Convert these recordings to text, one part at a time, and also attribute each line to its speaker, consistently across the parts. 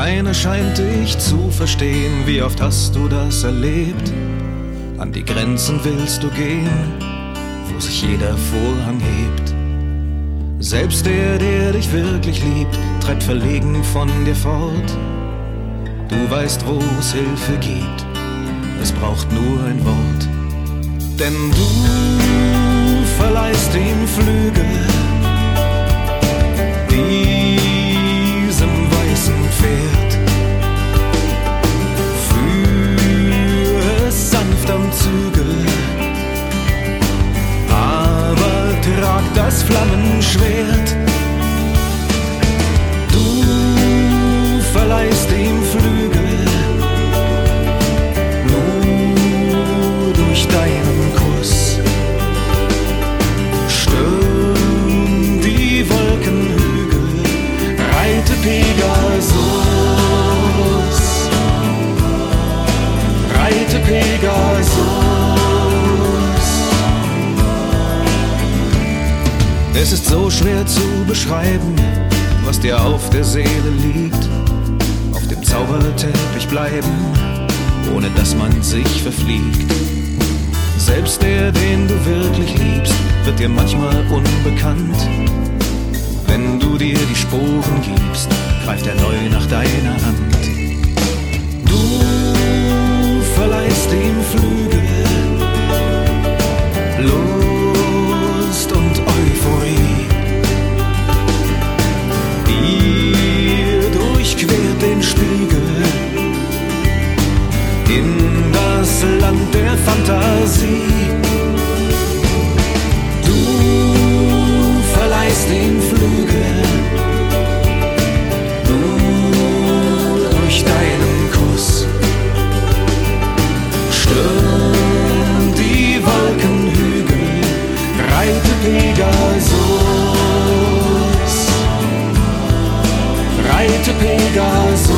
Speaker 1: Keiner scheint dich zu verstehen. Wie oft hast du das erlebt? An die Grenzen willst du gehen, wo sich jeder Vorhang hebt. Selbst der dich wirklich liebt, treibt verlegen von dir fort. Du weißt, wo es Hilfe gibt, es braucht nur ein Wort. Denn du verleihst ihm Flügel, diesem weißen Pferd. Führ es sanft am Zügel, aber trag das Flammenschwert. Du verleihst ihm Flügel, nur durch deinen Kuss stürmen die Wolkenhügel. Reite Pegasus, reite Pegasus. Es ist so schwer zu beschreiben, was dir auf der Seele liegt. Auf dem Zauberteppich bleiben, ohne dass man sich verfliegt. Selbst der, den du wirklich liebst, wird dir manchmal unbekannt. Wenn du dir die Sporen gibst, greift er neu nach deiner Hand. Du verleihst ihm Flügel, Lust und Euphorie. Ihr durchquert den Spiegel in das Land der Fantasie. Du verleihst ihm Flügel, nur durch deinen Kuss stürmen die Wolkenhügel. Reite Pegasus, reite Pegasus.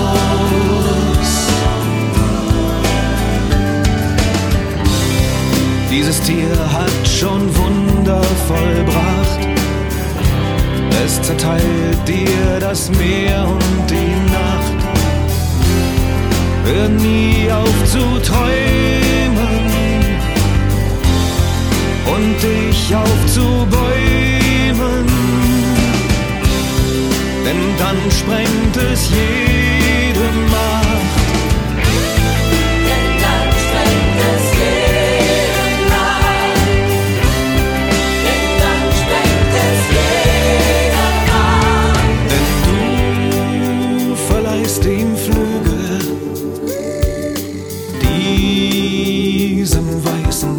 Speaker 1: Dieses Tier hat schon Wunder vollbracht. Es zerteilt dir das Meer und die Nacht. Hör nie auf zu träumen und dich aufzubäumen, denn dann sprengt es jede Macht.
Speaker 2: Denn dann sprengt es jede Macht. Denn dann sprengt es jede Macht.
Speaker 1: Denn du verleihst ihm Flügel, diesem weißen